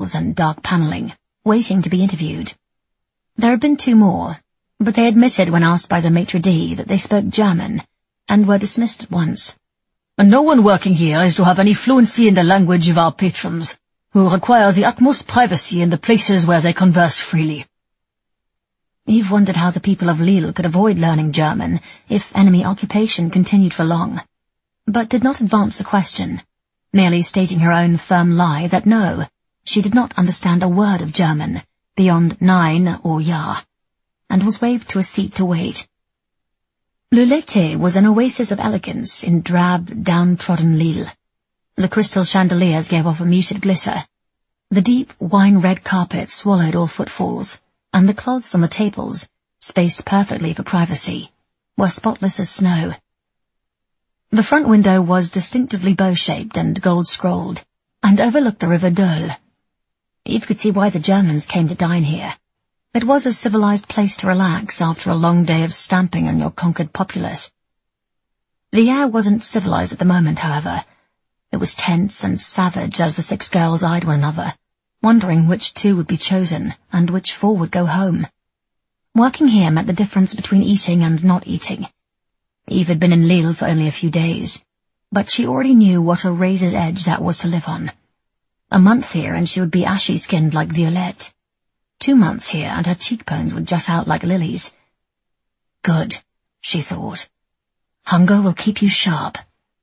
walls and dark paneling, waiting to be interviewed. There had been 2 more, but they admitted when asked by the maitre d' that they spoke German, and were dismissed at once. No one working here is to have any fluency in the language of our patrons, who require the utmost privacy in the places where they converse freely. Yves wondered how the people of Lille could avoid learning German if enemy occupation continued for long, but did not advance the question, merely stating her own firm lie that no, she did not understand a word of German beyond Nein or Ja, and was waved to a seat to wait. Le Laitier was an oasis of elegance in drab, downtrodden Lille. The crystal chandeliers gave off a muted glitter. The deep, wine-red carpet swallowed all footfalls, and the cloths on the tables, spaced perfectly for privacy, were spotless as snow. The front window was distinctively bow-shaped and gold-scrolled, and overlooked the river Dole. Yves could see why the Germans came to dine here. It was a civilized place to relax after a long day of stamping on your conquered populace. The air wasn't civilized at the moment, however. It was tense and savage as the 6 girls eyed one another, wondering which 2 would be chosen and which 4 would go home. Working here meant the difference between eating and not eating. Yves had been in Lille for only a few days, but she already knew what a razor's edge that was to live on. A month here and she would be ashy-skinned like Violette. 2 months here and her cheekbones would jut out like lilies. Good, she thought. Hunger will keep you sharp.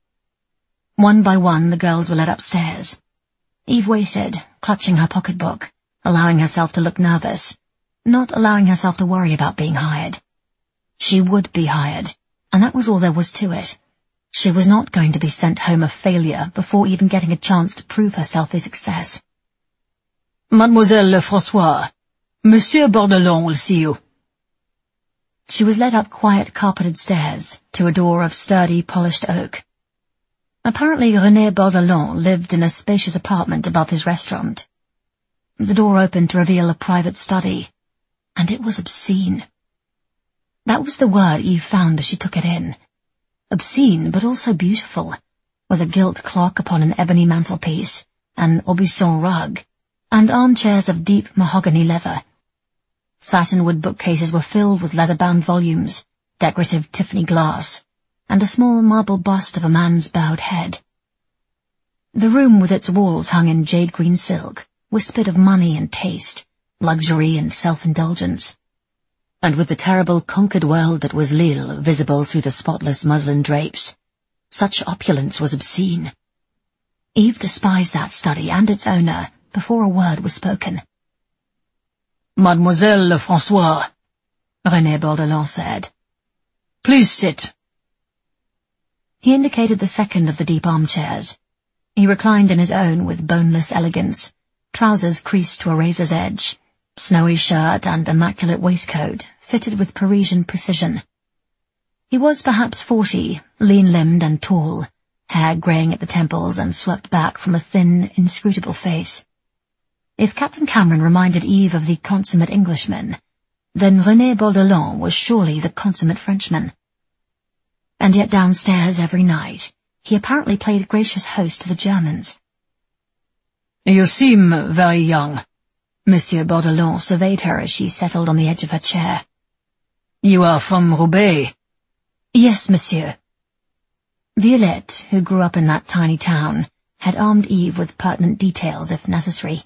One by one the girls were led upstairs. Yves waited, clutching her pocketbook, allowing herself to look nervous, not allowing herself to worry about being hired. She would be hired, and that was all there was to it. She was not going to be sent home a failure before even getting a chance to prove herself a success. Mademoiselle Lefrançois, Monsieur Bordelon will see you. She was led up quiet carpeted stairs to a door of sturdy polished oak. Apparently René Bordelon lived in a spacious apartment above his restaurant. The door opened to reveal a private study, and it was obscene. That was the word Yves found as she took it in. Obscene, but also beautiful, with a gilt clock upon an ebony mantelpiece, an Aubusson rug, and armchairs of deep mahogany leather. Satinwood bookcases were filled with leather-bound volumes, decorative Tiffany glass, and a small marble bust of a man's bowed head. The room with its walls hung in jade-green silk whispered of money and taste, luxury and self-indulgence. And with the terrible conquered world that was Lille visible through the spotless muslin drapes, such opulence was obscene. Yves despised that study and its owner before a word was spoken. Mademoiselle Lefrançois, René Bordelon said. Please sit. He indicated the second of the deep armchairs. He reclined in his own with boneless elegance, trousers creased to a razor's edge, snowy shirt and immaculate waistcoat fitted with Parisian precision. He was perhaps 40, lean-limbed and tall, hair greying at the temples and swept back from a thin, inscrutable face. If Captain Cameron reminded Yves of the consummate Englishman, then René Bordelon was surely the consummate Frenchman. And yet downstairs every night, he apparently played gracious host to the Germans. You seem very young. Monsieur Bordelon surveyed her as she settled on the edge of her chair. You are from Roubaix? Yes, monsieur. Violette, who grew up in that tiny town, had armed Yves with pertinent details if necessary.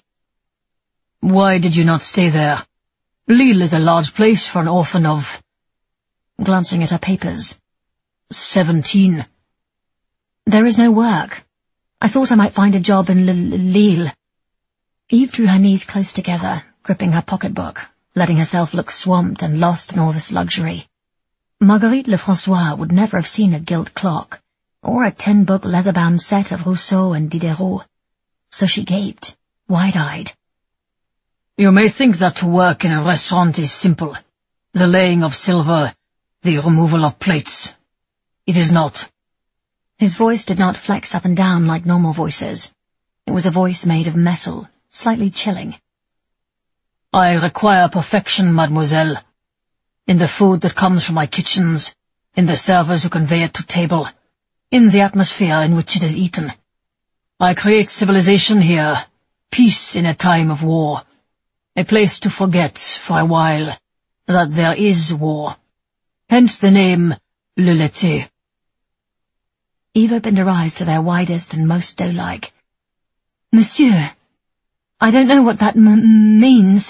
Why did you not stay there? Lille is a large place for an orphan of... Glancing at her papers. 17. There is no work. I thought I might find a job in Lille. Yves drew her knees close together, gripping her pocketbook, letting herself look swamped and lost in all this luxury. Marguerite Lefrançois would never have seen a gilt clock, or a 10-book leather-bound set of Rousseau and Diderot. So she gaped, wide-eyed. You may think that to work in a restaurant is simple. The laying of silver, the removal of plates. It is not. His voice did not flex up and down like normal voices. It was a voice made of metal, slightly chilling. I require perfection, mademoiselle. In the food that comes from my kitchens, in the servers who convey it to table, in the atmosphere in which it is eaten. I create civilization here, peace in a time of war, a place to forget for a while that there is war. Hence the name Le L'été. Eve opened her eyes to their widest and most doe-like. Monsieur, I don't know what that means.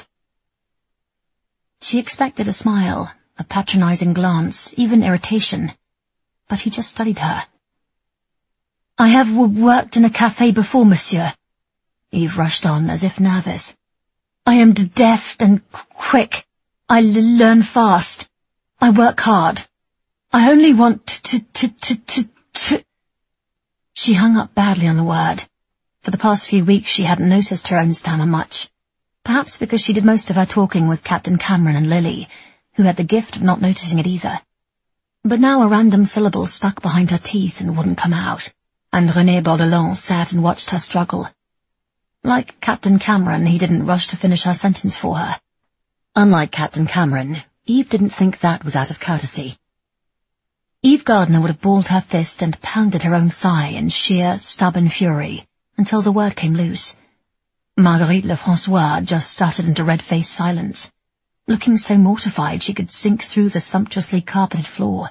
She expected a smile, a patronizing glance, even irritation, but he just studied her. I have worked in a cafe before, monsieur. Eve rushed on, as if nervous. I am deft and quick. I learn fast. I work hard. I only want to... She hung up badly on the word. For the past few weeks she hadn't noticed her own stammer much. Perhaps because she did most of her talking with Captain Cameron and Lily, who had the gift of not noticing it either. But now a random syllable stuck behind her teeth and wouldn't come out, and René Bordelon sat and watched her struggle. Like Captain Cameron, he didn't rush to finish her sentence for her. Unlike Captain Cameron, Eve didn't think that was out of courtesy. Eve Gardner would have balled her fist and pounded her own thigh in sheer, stubborn fury until the word came loose. Marguerite Lefrançois just stuttered into red-faced silence, looking so mortified she could sink through the sumptuously carpeted floor.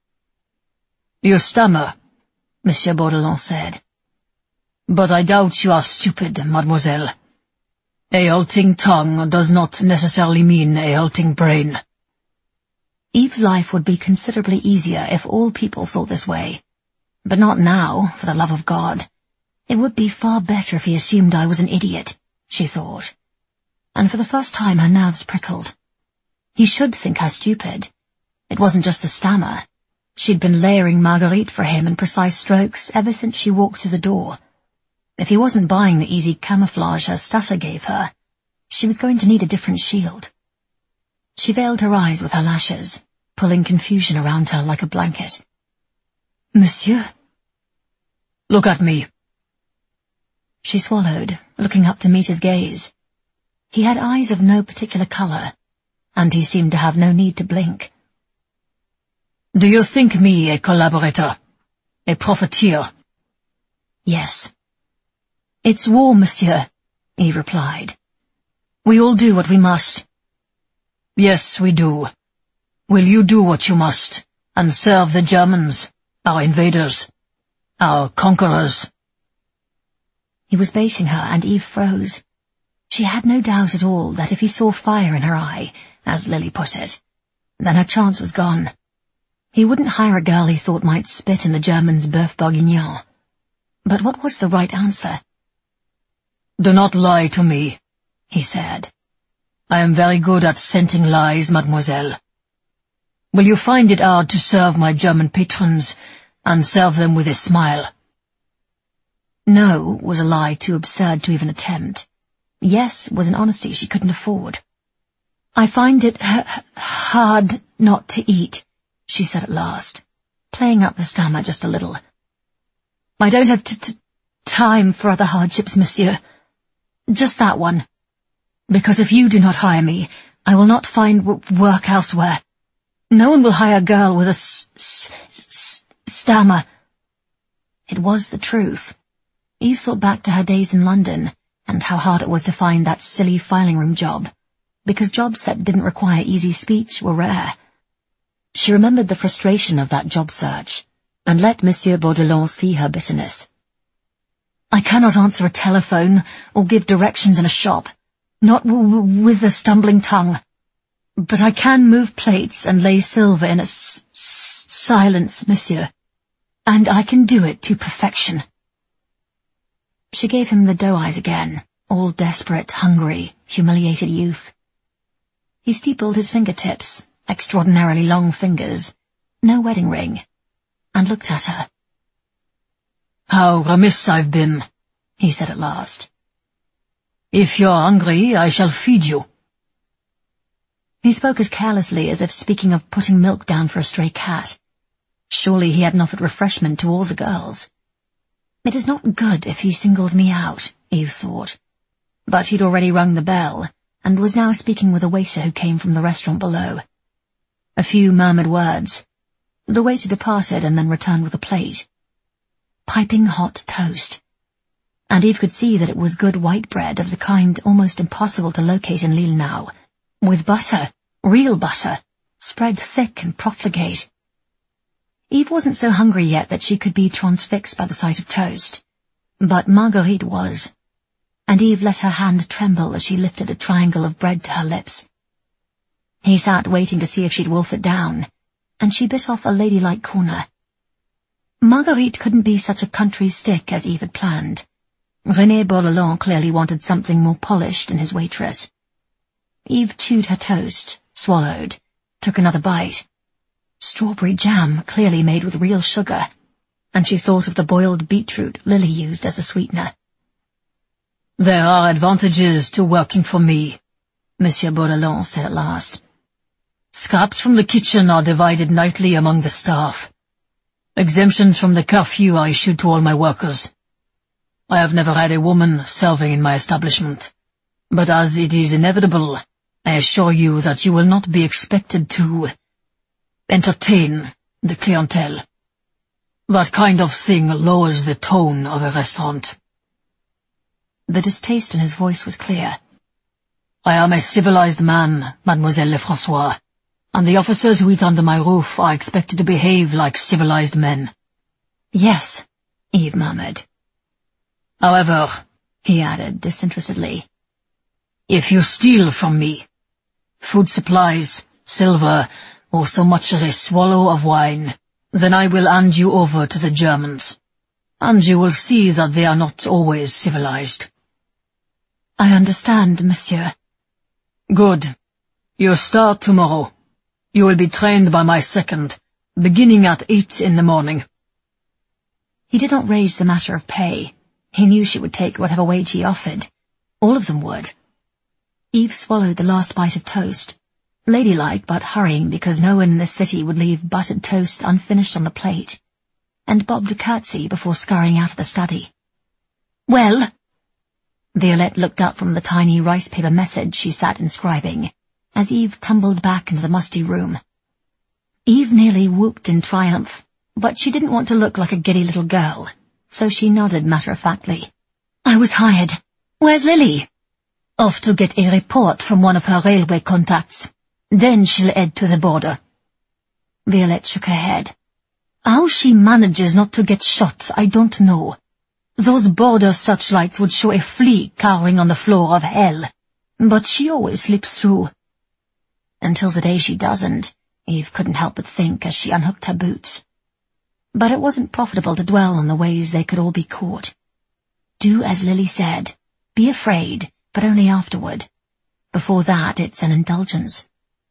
You stammer, Monsieur Bordelon said. But I doubt you are stupid, mademoiselle. A halting tongue does not necessarily mean a halting brain. Eve's life would be considerably easier if all people thought this way. But not now, for the love of God. It would be far better if he assumed I was an idiot, she thought. And for the first time her nerves prickled. He should think her stupid. It wasn't just the stammer. She'd been layering Marguerite for him in precise strokes ever since she walked through the door. If he wasn't buying the easy camouflage her stutter gave her, she was going to need a different shield. She veiled her eyes with her lashes, pulling confusion around her like a blanket. Monsieur? Look at me. She swallowed, looking up to meet his gaze. He had eyes of no particular colour, and he seemed to have no need to blink. Do you think me a collaborator? A profiteer? Yes. It's war, monsieur, Eve replied. We all do what we must. Yes, we do. Will you do what you must, and serve the Germans, our invaders, our conquerors? He was baiting her, and Eve froze. She had no doubt at all that if he saw fire in her eye, as Lily put it, then her chance was gone. He wouldn't hire a girl he thought might spit in the Germans' boeuf bourguignon. But what was the right answer? Do not lie to me, he said. I am very good at scenting lies, mademoiselle. Will you find it hard to serve my German patrons, and serve them with a smile? No was a lie too absurd to even attempt. Yes was an honesty she couldn't afford. I find it hard not to eat, she said at last, playing up the stammer just a little. I don't have time for other hardships, monsieur. Just that one. Because if you do not hire me, I will not find work elsewhere. No one will hire a girl with a stammer. It was the truth. Eve thought back to her days in London, and how hard it was to find that silly filing room job, because jobs that didn't require easy speech were rare. She remembered the frustration of that job search, and let Monsieur Bordelon see her bitterness. I cannot answer a telephone or give directions in a shop, not with a stumbling tongue. But I can move plates and lay silver in a silence, monsieur, and I can do it to perfection. She gave him the doe eyes again, all desperate, hungry, humiliated youth. He steepled his fingertips, extraordinarily long fingers, no wedding ring, and looked at her. How remiss I've been, he said at last. If you're hungry, I shall feed you. He spoke as carelessly as if speaking of putting milk down for a stray cat. Surely he hadn't offered refreshment to all the girls. It is not good if he singles me out, Eve thought. But he'd already rung the bell, and was now speaking with a waiter who came from the restaurant below. A few murmured words. The waiter departed and then returned with a plate. Piping hot toast. and Eve could see that it was good white bread of the kind almost impossible to locate in Lille now, with butter, real butter, spread thick and profligate. Eve wasn't so hungry yet that she could be transfixed by the sight of toast, but Marguerite was, and Eve let her hand tremble as she lifted a triangle of bread to her lips. He sat waiting to see if she'd wolf it down, and she bit off a ladylike corner. Marguerite couldn't be such a country stick as Eve had planned. René Bordelon clearly wanted something more polished in his waitress. Eve chewed her toast, swallowed, took another bite. Strawberry jam, clearly made with real sugar, and she thought of the boiled beetroot Lily used as a sweetener. "There are advantages to working for me," Monsieur Bordelon said at last. "Scraps from the kitchen are divided nightly among the staff. Exemptions from the curfew are issued to all my workers. I have never had a woman serving in my establishment, but as it is inevitable, I assure you that you will not be expected to entertain the clientele. That kind of thing lowers the tone of a restaurant." The distaste in his voice was clear. "I am a civilized man, Mademoiselle Lefrançois, and the officers who eat under my roof are expected to behave like civilized men." "Yes," Eve murmured. "However," he added disinterestedly, "if you steal from me food supplies, silver, or so much as a swallow of wine, then I will hand you over to the Germans, and you will see that they are not always civilized." "I understand, monsieur." "Good. You start tomorrow. You will be trained by my second, beginning at 8 in the morning. He did not raise the matter of pay. He knew she would take whatever wage he offered. All of them would. Eve swallowed the last bite of toast, ladylike but hurrying because no one in the city would leave buttered toast unfinished on the plate, and bobbed a curtsy before scurrying out of the study. "Well?" Violette looked up from the tiny rice paper message she sat inscribing, as Eve tumbled back into the musty room. Eve nearly whooped in triumph, but she didn't want to look like a giddy little girl, so she nodded matter-of-factly. "I was hired. Where's Lily?" "Off to get a report from one of her railway contacts. Then she'll head to the border." Violette shook her head. "How she manages not to get shot, I don't know. Those border searchlights would show a flea cowering on the floor of hell, but she always slips through." Until the day she doesn't, Eve couldn't help but think as she unhooked her boots. But it wasn't profitable to dwell on the ways they could all be caught. Do as Lily said. Be afraid, but only afterward. Before that, it's an indulgence.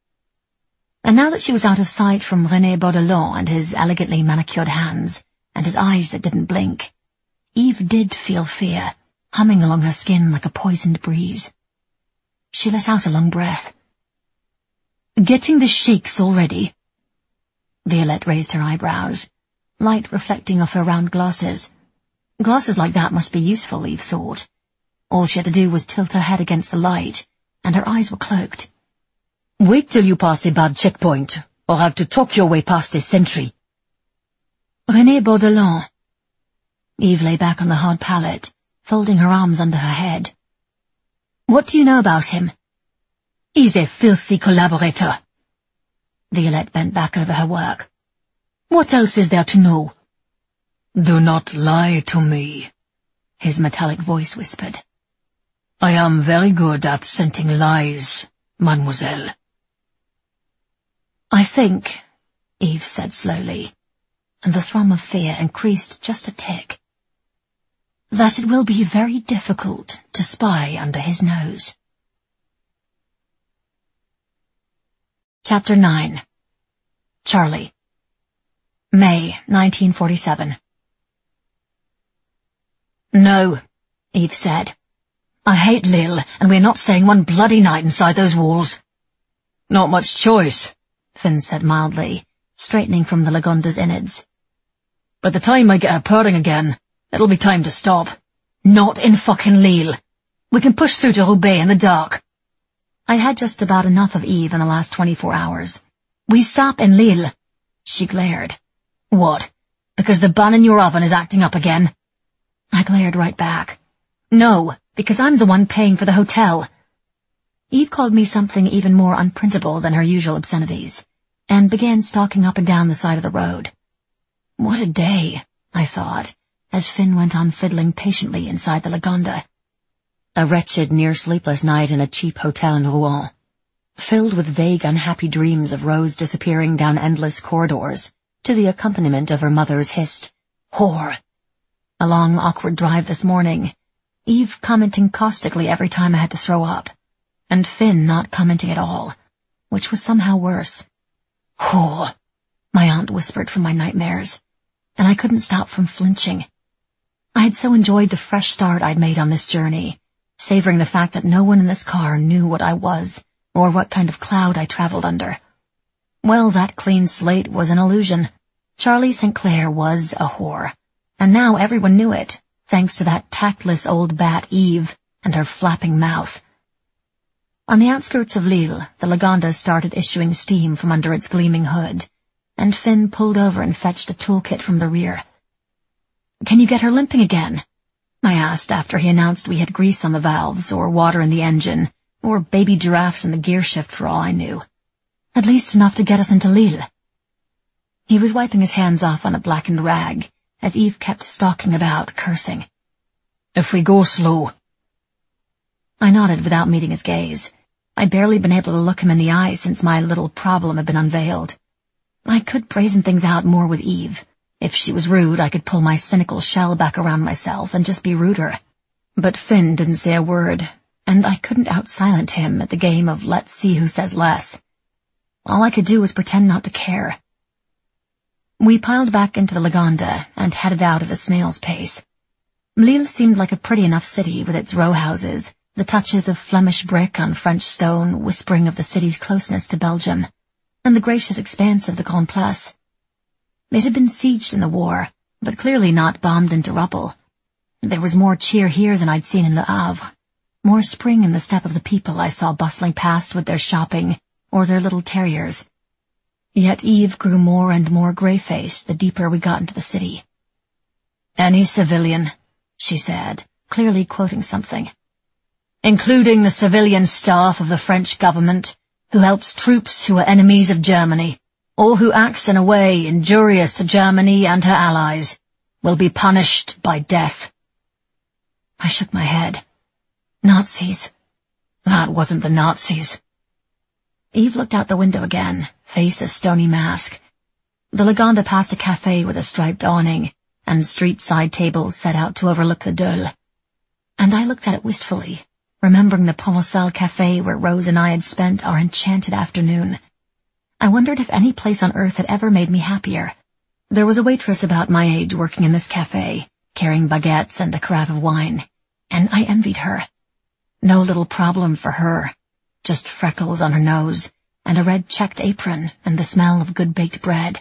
And now that she was out of sight from René Bordelon and his elegantly manicured hands, and his eyes that didn't blink, Eve did feel fear, humming along her skin like a poisoned breeze. She let out a long breath. "Getting the shakes already?" Violette raised her eyebrows, light reflecting off her round glasses. Glasses like that must be useful, Eve thought. All she had to do was tilt her head against the light, and her eyes were cloaked. "Wait till you pass a bad checkpoint, or have to talk your way past a sentry." "René Bordelon." Eve lay back on the hard pallet, folding her arms under her head. "What do you know about him?" "He's a filthy collaborator." Violette bent back over her work. "What else is there to know?" "Do not lie to me," his metallic voice whispered. "I am very good at scenting lies, mademoiselle." "I think," Eve said slowly, and the thrum of fear increased just a tick, "that it will be very difficult to spy under his nose." Chapter 9. Charlie. May, 1947. "No," Eve said. "I hate Lille, and we're not staying one bloody night inside those walls." "Not much choice," Finn said mildly, straightening from the Lagonda's innards. "By the time I get her purring again, it'll be time to stop." "Not in fucking Lille. We can push through to Roubaix in the dark." I had just about enough of Eve in the last 24 hours. "We stop in Lille." She glared. "What? Because the bun in your oven is acting up again?" I glared right back. No, because I'm the one paying for the hotel. Eve called me something even more unprintable than her usual obscenities, and began stalking up and down the side of the road. What a day, I thought, as Finn went on fiddling patiently inside the Lagonda. A wretched, near-sleepless night in a cheap hotel in Rouen, filled with vague, unhappy dreams of Rose disappearing down endless corridors, to the accompaniment of her mother's hissed, "Whore!" A long, awkward drive this morning, Eve commenting caustically every time I had to throw up, and Finn not commenting at all, which was somehow worse. "Whore," my aunt whispered from my nightmares, and I couldn't stop from flinching. I had so enjoyed the fresh start I'd made on this journey, savoring the fact that no one in this car knew what I was, or what kind of cloud I traveled under. Well, that clean slate was an illusion. Charlie St. Clair was a whore, and now everyone knew it, thanks to that tactless old bat Eve and her flapping mouth. On the outskirts of Lille, the Lagonda started issuing steam from under its gleaming hood, and Finn pulled over and fetched a toolkit from the rear. "Can you get her limping again?" I asked after he announced we had grease on the valves, or water in the engine, or baby giraffes in the gear shift for all I knew. At least enough to get us into Lille. He was wiping his hands off on a blackened rag, as Eve kept stalking about, cursing. "If we go slow." I nodded without meeting his gaze. I'd barely been able to look him in the eye since my little problem had been unveiled. I could brazen things out more with Eve. If she was rude, I could pull my cynical shell back around myself and just be ruder. But Finn didn't say a word, and I couldn't out-silent him at the game of let's see who says less. All I could do was pretend not to care. We piled back into the Lagonda and headed out at a snail's pace. Lille seemed like a pretty enough city with its row houses, the touches of Flemish brick on French stone whispering of the city's closeness to Belgium, and the gracious expanse of the Grand Place. It had been sieged in the war, but clearly not bombed into rubble. There was more cheer here than I'd seen in Le Havre, more spring in the step of the people I saw bustling past with their shopping or their little terriers. Yet Eve grew more and more grey-faced the deeper we got into the city. "Any civilian," she said, clearly quoting something, "including the civilian staff of the French government, who helps troops who are enemies of Germany, or who acts in a way injurious to Germany and her allies, will be punished by death." I shook my head. Nazis. That wasn't the Nazis. Eve looked out the window again, face a stony mask. The Lagonda passed a cafe with a striped awning, and street-side tables set out to overlook the Dole. And I looked at it wistfully, remembering the Provençal Café where Rose and I had spent our enchanted afternoon. I wondered if any place on earth had ever made me happier. There was a waitress about my age working in this café, carrying baguettes and a carafe of wine, and I envied her. No little problem for her, just freckles on her nose, and a red checked apron, and the smell of good-baked bread.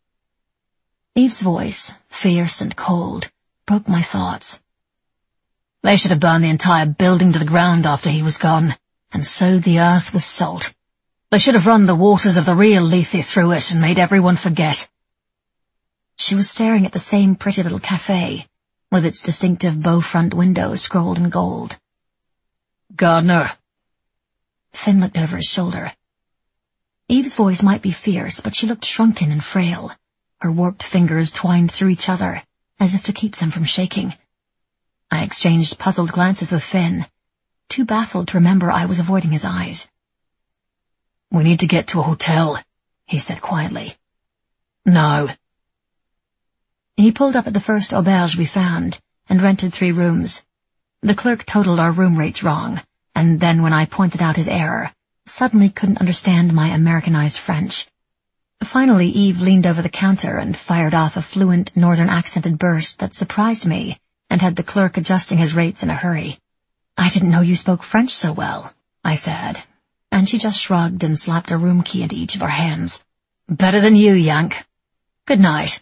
Eve's voice, fierce and cold, broke my thoughts. "They should have burned the entire building to the ground after he was gone, and sowed the earth with salt. They should have run the waters of the real Lethe through it and made everyone forget." She was staring at the same pretty little café, with its distinctive bow-front windows scrolled in gold. "Gardner." Finn looked over his shoulder. Eve's voice might be fierce, but she looked shrunken and frail, her warped fingers twined through each other, as if to keep them from shaking. I exchanged puzzled glances with Finn, too baffled to remember I was avoiding his eyes. "We need to get to a hotel," he said quietly. "No." He pulled up at the first auberge we found, and rented 3 rooms. The clerk totaled our room rates wrong, and then when I pointed out his error, suddenly couldn't understand my Americanized French. Finally Eve leaned over the counter and fired off a fluent northern-accented burst that surprised me and had the clerk adjusting his rates in a hurry. "I didn't know you spoke French so well," I said, and she just shrugged and slapped a room key into each of our hands. "Better than you, Yank. Good night."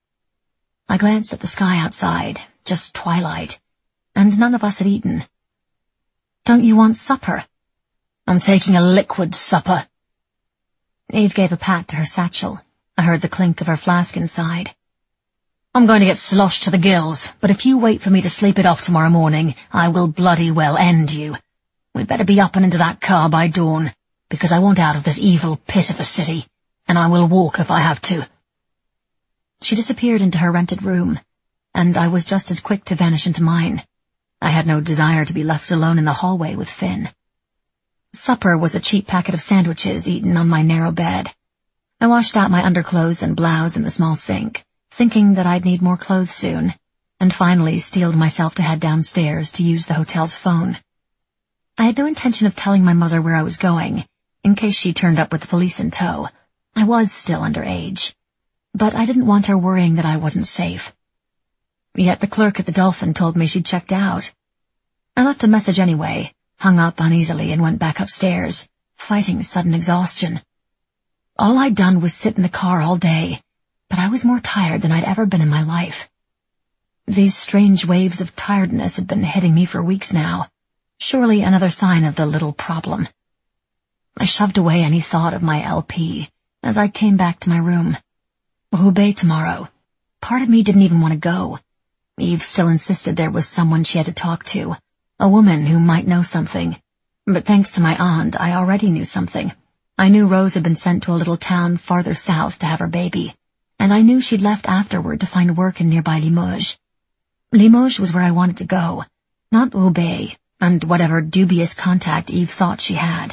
I glanced at the sky outside, just twilight, and none of us had eaten. "Don't you want supper?" "I'm taking a liquid supper." Eve gave a pat to her satchel. I heard the clink of her flask inside. I'm going to get sloshed to the gills, but if you wait for me to sleep it off tomorrow morning, I will bloody well end you. We'd better be up and into that car by dawn, because I want out of this evil pit of a city, and I will walk if I have to." She disappeared into her rented room, and I was just as quick to vanish into mine. I had no desire to be left alone in the hallway with Finn. Supper was a cheap packet of sandwiches eaten on my narrow bed. I washed out my underclothes and blouse in the small sink, thinking that I'd need more clothes soon, and finally steeled myself to head downstairs to use the hotel's phone. I had no intention of telling my mother where I was going, in case she turned up with the police in tow. I was still underage. But I didn't want her worrying that I wasn't safe. Yet the clerk at the Dolphin told me she'd checked out. I left a message anyway, hung up uneasily, and went back upstairs, fighting sudden exhaustion. All I'd done was sit in the car all day, but I was more tired than I'd ever been in my life. These strange waves of tiredness had been hitting me for weeks now, surely another sign of the little problem. I shoved away any thought of my LP as I came back to my room. Roubaix tomorrow. Part of me didn't even want to go. Eve still insisted there was someone she had to talk to, a woman who might know something. But thanks to my aunt, I already knew something. I knew Rose had been sent to a little town farther south to have her baby, and I knew she'd left afterward to find work in nearby Limoges. Limoges was where I wanted to go, not Roubaix, and whatever dubious contact Eve thought she had.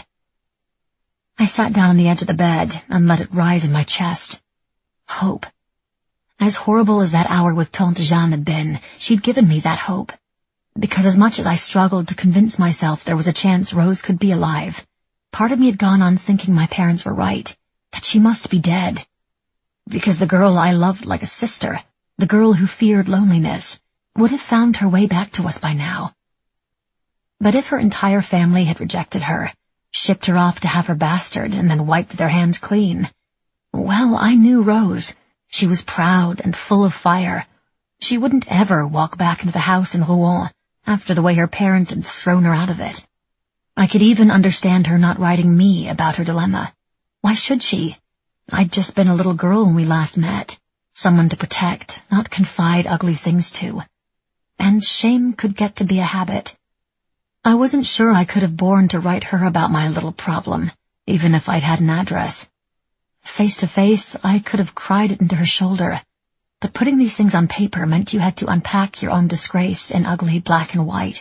I sat down on the edge of the bed and let it rise in my chest. Hope. As horrible as that hour with Tante Jeanne had been, she'd given me that hope. Because as much as I struggled to convince myself there was a chance Rose could be alive, part of me had gone on thinking my parents were right, that she must be dead. Because the girl I loved like a sister, the girl who feared loneliness, would have found her way back to us by now. But if her entire family had rejected her, shipped her off to have her bastard, and then wiped their hands clean, well, I knew Rose. She was proud and full of fire. She wouldn't ever walk back into the house in Rouen after the way her parents had thrown her out of it. I could even understand her not writing me about her dilemma. Why should she? I'd just been a little girl when we last met, someone to protect, not confide ugly things to. And shame could get to be a habit. I wasn't sure I could have borne to write her about my little problem, even if I'd had an address. Face to face, I could have cried it into her shoulder, but putting these things on paper meant you had to unpack your own disgrace in ugly black and white.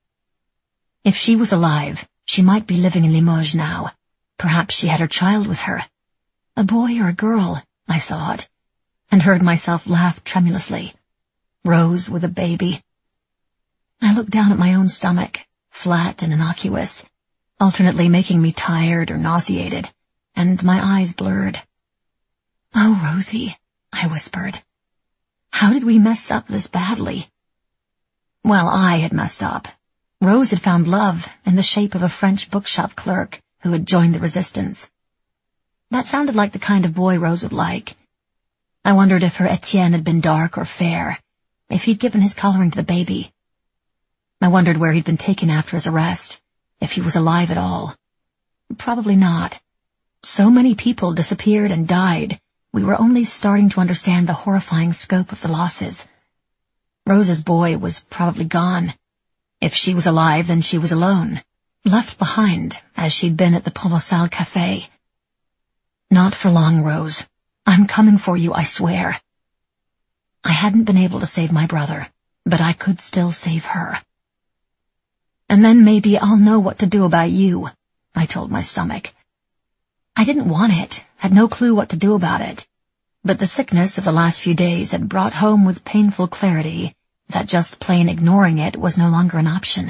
If she was alive, she might be living in Limoges now. Perhaps she had her child with her. A boy or a girl, I thought, and heard myself laugh tremulously. Rose with a baby. I looked down at my own stomach, flat and innocuous, alternately making me tired or nauseated, and my eyes blurred. "Oh, Rosie," I whispered. "How did we mess up this badly?" Well, I had messed up. Rose had found love in the shape of a French bookshop clerk who had joined the resistance. That sounded like the kind of boy Rose would like. I wondered if her Etienne had been dark or fair, if he'd given his coloring to the baby. I wondered where he'd been taken after his arrest, if he was alive at all. Probably not. So many people disappeared and died, we were only starting to understand the horrifying scope of the losses. Rose's boy was probably gone. If she was alive, then she was alone, left behind, as she'd been at the Provençal Café. "Not for long, Rose. I'm coming for you, I swear." I hadn't been able to save my brother, but I could still save her. "And then maybe I'll know what to do about you," I told my stomach. I didn't want it, had no clue what to do about it, but the sickness of the last few days had brought home with painful clarity that just plain ignoring it was no longer an option.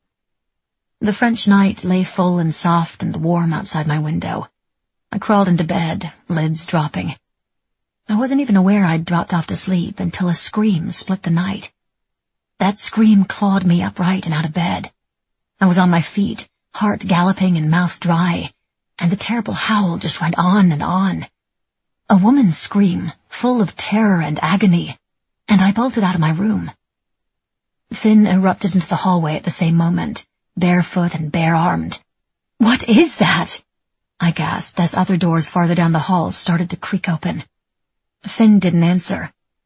The French night lay full and soft and warm outside my window. I crawled into bed, lids dropping. I wasn't even aware I'd dropped off to sleep until a scream split the night. That scream clawed me upright and out of bed. I was on my feet, heart galloping and mouth dry, and the terrible howl just went on and on. A woman's scream, full of terror and agony, and I bolted out of my room. Finn erupted into the hallway at the same moment, barefoot and bare-armed. "What is that?" I gasped as other doors farther down the hall started to creak open. Finn didn't answer,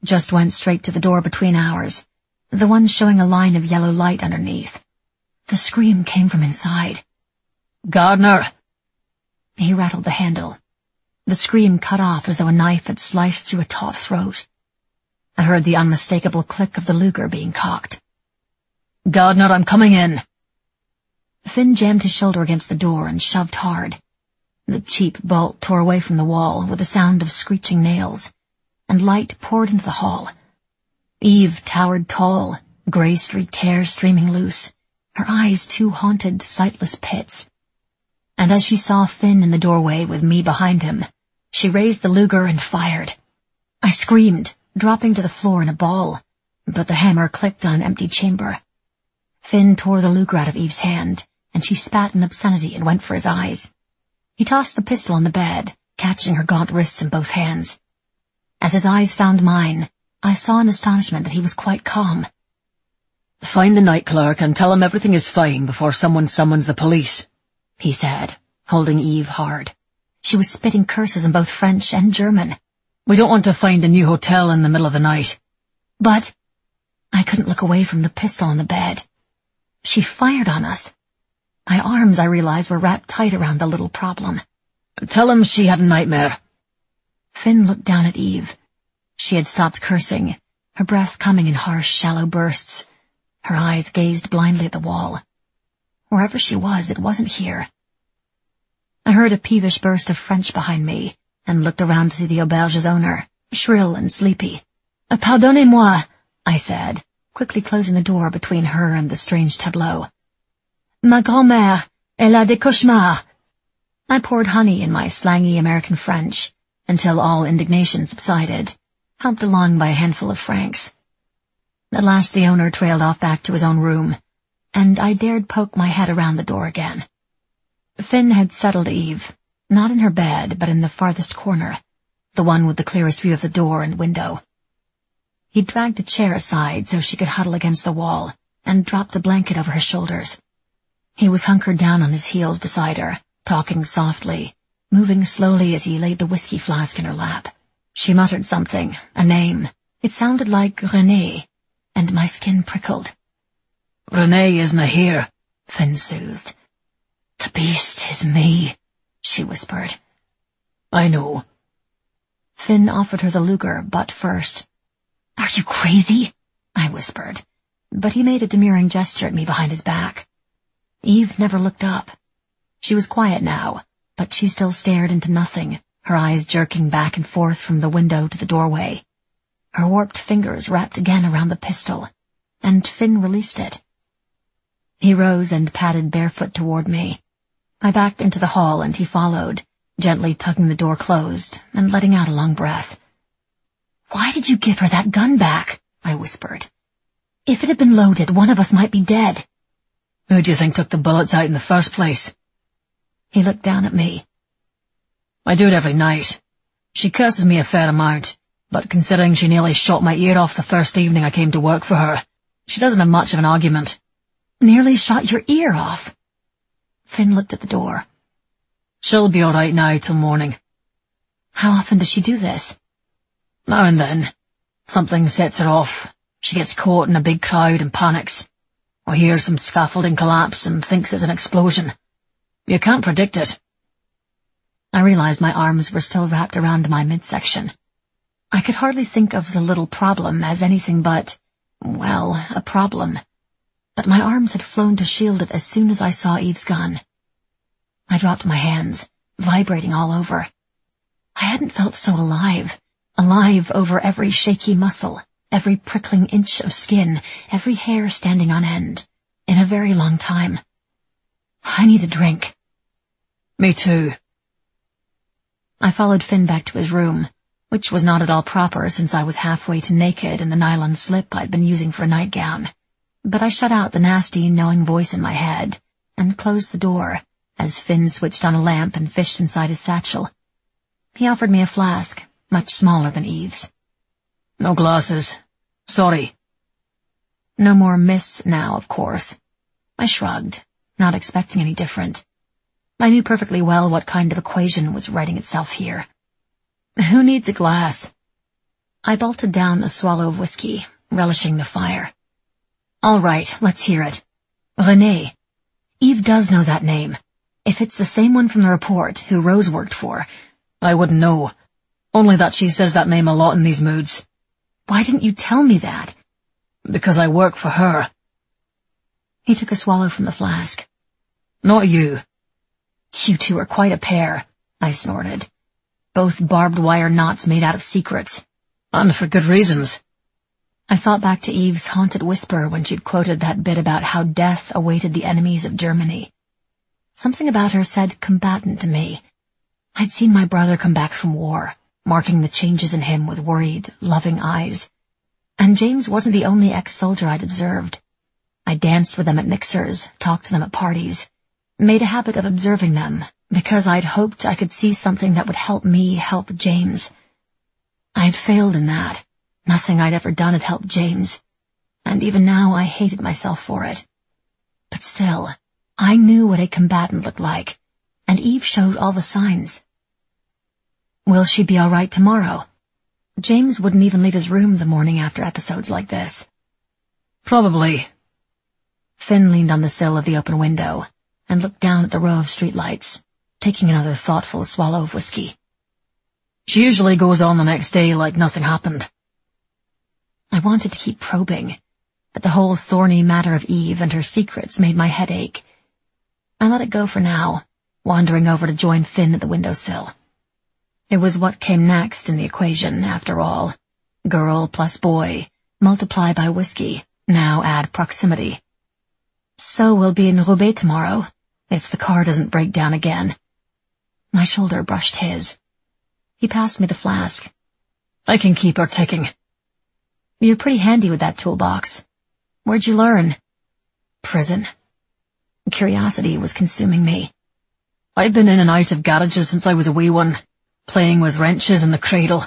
just went straight to the door between ours, the one showing a line of yellow light underneath. The scream came from inside. "Gardner!" He rattled the handle. The scream cut off as though a knife had sliced through a taut throat. I heard the unmistakable click of the Luger being cocked. "Gardner, I'm coming in." Finn jammed his shoulder against the door and shoved hard. The cheap bolt tore away from the wall with a sound of screeching nails, and light poured into the hall. Eve towered tall, grey-streaked hair streaming loose, her eyes two haunted, sightless pits. And as she saw Finn in the doorway with me behind him, she raised the Luger and fired. I screamed, dropping to the floor in a ball, but the hammer clicked on an empty chamber. Finn tore the Luger out of Eve's hand, and she spat an obscenity and went for his eyes. He tossed the pistol on the bed, catching her gaunt wrists in both hands. As his eyes found mine, I saw in astonishment that he was quite calm. "Find the night clerk and tell him everything is fine before someone summons the police," he said, holding Eve hard. She was spitting curses in both French and German. "We don't want to find a new hotel in the middle of the night." "But—" I couldn't look away from the pistol on the bed. She fired on us. My arms, I realized, were wrapped tight around the little problem. "Tell him she had a nightmare." Finn looked down at Eve. She had stopped cursing, her breath coming in harsh, shallow bursts. Her eyes gazed blindly at the wall. Wherever she was, it wasn't here. I heard a peevish burst of French behind me, and looked around to see the auberge's owner, shrill and sleepy. "Pardonnez-moi," I said, quickly closing the door between her and the strange tableau. "Ma grand-mère, elle a des cauchemars." I poured honey in my slangy American French, until all indignation subsided, helped along by a handful of francs. At last the owner trailed off back to his own room, and I dared poke my head around the door again. Finn had settled Eve, not in her bed, but in the farthest corner, the one with the clearest view of the door and window. He dragged a chair aside so she could huddle against the wall, and dropped a blanket over her shoulders. He was hunkered down on his heels beside her, talking softly, moving slowly as he laid the whiskey flask in her lap. She muttered something, a name. It sounded like Renee, and my skin prickled. "Renee isn't here," Finn soothed. "The beast is me," she whispered. "I know." Finn offered her the Luger, butt first. "Are you crazy?" I whispered, but he made a demurring gesture at me behind his back. Eve never looked up. She was quiet now, but she still stared into nothing, her eyes jerking back and forth from the window to the doorway. Her warped fingers wrapped again around the pistol, and Finn released it. He rose and padded barefoot toward me. I backed into the hall and he followed, gently tugging the door closed and letting out a long breath. "Why did you give her that gun back?" I whispered. "If it had been loaded, one of us might be dead." "Who do you think took the bullets out in the first place?" He looked down at me. "I do it every night. She curses me a fair amount, but considering she nearly shot my ear off the first evening I came to work for her, she doesn't have much of an argument." "Nearly shot your ear off?" Finn looked at the door. "She'll be all right now till morning." "How often does she do this?" "Now and then. Something sets her off. She gets caught in a big crowd and panics, or hears some scaffolding collapse and thinks it's an explosion. You can't predict it." I realized my arms were still wrapped around my midsection. I could hardly think of the little problem as anything but, well, a problem. But my arms had flown to shield it as soon as I saw Eve's gun. I dropped my hands, vibrating all over. I hadn't felt so alive over every shaky muscle, every prickling inch of skin, every hair standing on end, in a very long time. I need a drink. "Me too." I followed Finn back to his room, which was not at all proper since I was halfway to naked in the nylon slip I'd been using for a nightgown. But I shut out the nasty, knowing voice in my head and closed the door as Finn switched on a lamp and fished inside his satchel. He offered me a flask, much smaller than Eve's. "No glasses. Sorry." No more miss now, of course. I shrugged, not expecting any different. I knew perfectly well what kind of equation was writing itself here. Who needs a glass? I bolted down a swallow of whiskey, relishing the fire. All right, let's hear it. Renee. Eve does know that name. If it's the same one from the report who Rose worked for, I wouldn't know. Only that she says that name a lot in these moods. Why didn't you tell me that? Because I work for her. He took a swallow from the flask. Not you. You two are quite a pair, I snorted. Both barbed wire knots made out of secrets. And for good reasons. I thought back to Eve's haunted whisper when she'd quoted that bit about how death awaited the enemies of Germany. Something about her said combatant to me. I'd seen my brother come back from war, marking the changes in him with worried, loving eyes. And James wasn't the only ex-soldier I'd observed. I danced with them at mixers, talked to them at parties, made a habit of observing them, because I'd hoped I could see something that would help me help James. I had failed in that. Nothing I'd ever done had helped James, and even now I hated myself for it. But still, I knew what a combatant looked like, and Eve showed all the signs. Will she be all right tomorrow? James wouldn't even leave his room the morning after episodes like this. Probably. Finn leaned on the sill of the open window and looked down at the row of streetlights, taking another thoughtful swallow of whiskey. She usually goes on the next day like nothing happened. I wanted to keep probing, but the whole thorny matter of Eve and her secrets made my head ache. I let it go for now, wandering over to join Finn at the windowsill. It was what came next in the equation, after all. Girl plus boy, multiply by whiskey, now add proximity. So we'll be in Roubaix tomorrow, if the car doesn't break down again. My shoulder brushed his. He passed me the flask. I can keep her ticking. You're pretty handy with that toolbox. Where'd you learn? Prison. Curiosity was consuming me. I've been in and out of garages since I was a wee one, playing with wrenches in the cradle.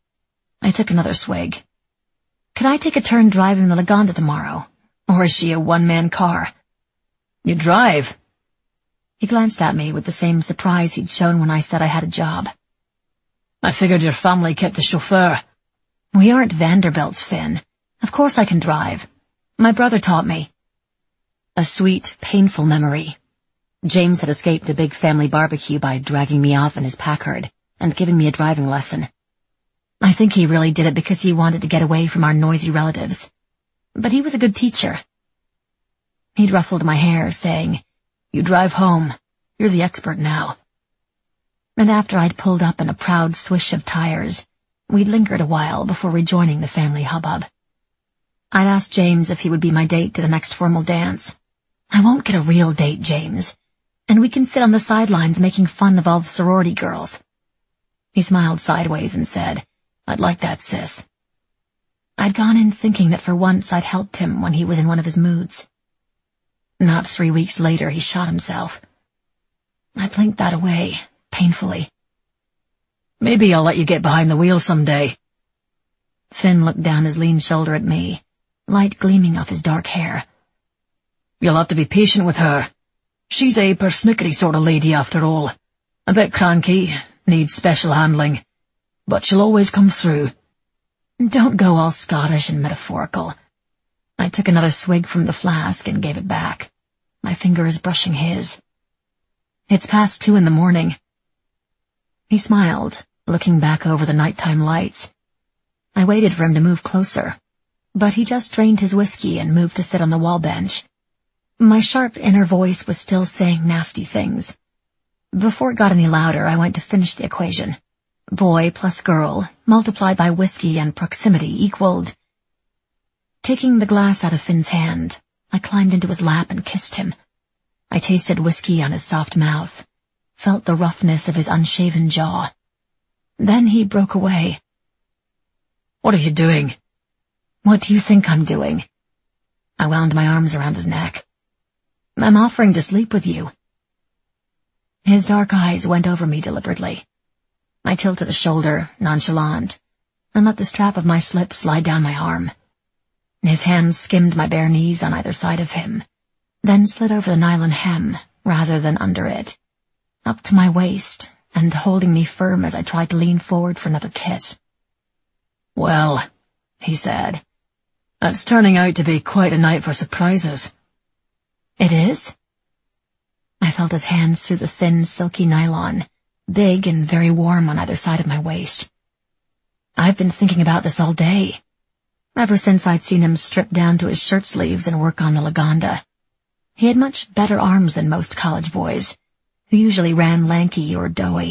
I took another swig. Could I take a turn driving the Lagonda tomorrow? Or is she a one-man car? You drive? He glanced at me with the same surprise he'd shown when I said I had a job. I figured your family kept a chauffeur. We aren't Vanderbilts, Finn. Of course I can drive. My brother taught me. A sweet, painful memory. James had escaped a big family barbecue by dragging me off in his Packard and giving me a driving lesson. I think he really did it because he wanted to get away from our noisy relatives. But he was a good teacher. He'd ruffled my hair, saying, "You drive home. You're the expert now." And after I'd pulled up in a proud swish of tires, we'd lingered a while before rejoining the family hubbub. I'd asked James if he would be my date to the next formal dance. I won't get a real date, James, and we can sit on the sidelines making fun of all the sorority girls. He smiled sideways and said, "I'd like that, sis." I'd gone in thinking that for once I'd helped him when he was in one of his moods. Not 3 weeks later, he shot himself. I blinked that away, painfully. Maybe I'll let you get behind the wheel someday. Finn looked down his lean shoulder at me, light gleaming off his dark hair. You'll have to be patient with her. She's a persnickety sort of lady after all. A bit cranky, needs special handling. But she'll always come through. Don't go all Scottish and metaphorical. I took another swig from the flask and gave it back, my fingers brushing his. It's past 2 a.m. He smiled, looking back over the nighttime lights. I waited for him to move closer, but he just drained his whiskey and moved to sit on the wall bench. My sharp inner voice was still saying nasty things. Before it got any louder, I went to finish the equation. Boy plus girl, multiplied by whiskey and proximity, equaled... Taking the glass out of Finn's hand, I climbed into his lap and kissed him. I tasted whiskey on his soft mouth, felt the roughness of his unshaven jaw. Then he broke away. What are you doing? What do you think I'm doing? I wound my arms around his neck. I'm offering to sleep with you. His dark eyes went over me deliberately. I tilted a shoulder, nonchalant, and let the strap of my slip slide down my arm. His hands skimmed my bare knees on either side of him, then slid over the nylon hem, rather than under it, up to my waist, and holding me firm as I tried to lean forward for another kiss. Well, he said, it's turning out to be quite a night for surprises. It is? I felt his hands through the thin, silky nylon, big and very warm on either side of my waist. I've been thinking about this all day, ever since I'd seen him strip down to his shirt sleeves and work on the Laganda. He had much better arms than most college boys, who usually ran lanky or doughy.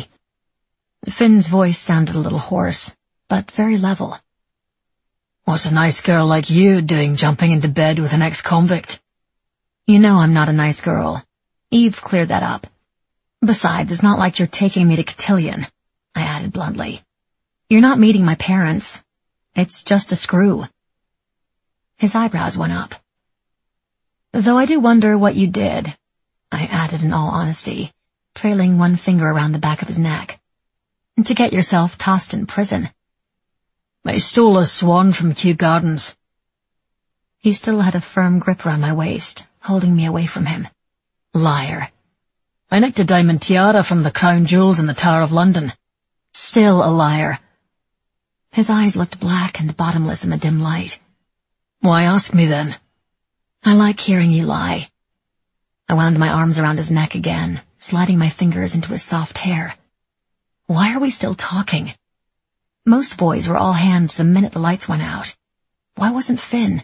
Finn's voice sounded a little hoarse, but very level. What's a nice girl like you doing jumping into bed with an ex-convict? You know I'm not a nice girl. Eve cleared that up. Besides, it's not like you're taking me to Cotillion, I added bluntly. You're not meeting my parents. It's just a screw. His eyebrows went up. Though I do wonder what you did, I added in all honesty, trailing one finger around the back of his neck. To get yourself tossed in prison. I stole a swan from Kew Gardens. He still had a firm grip around my waist, holding me away from him. Liar. I nicked a diamond tiara from the Crown Jewels in the Tower of London. Still a liar. His eyes looked black and bottomless in the dim light. Why ask me then? I like hearing you lie. I wound my arms around his neck again, sliding my fingers into his soft hair. Why are we still talking? Most boys were all hands the minute the lights went out. Why wasn't Finn?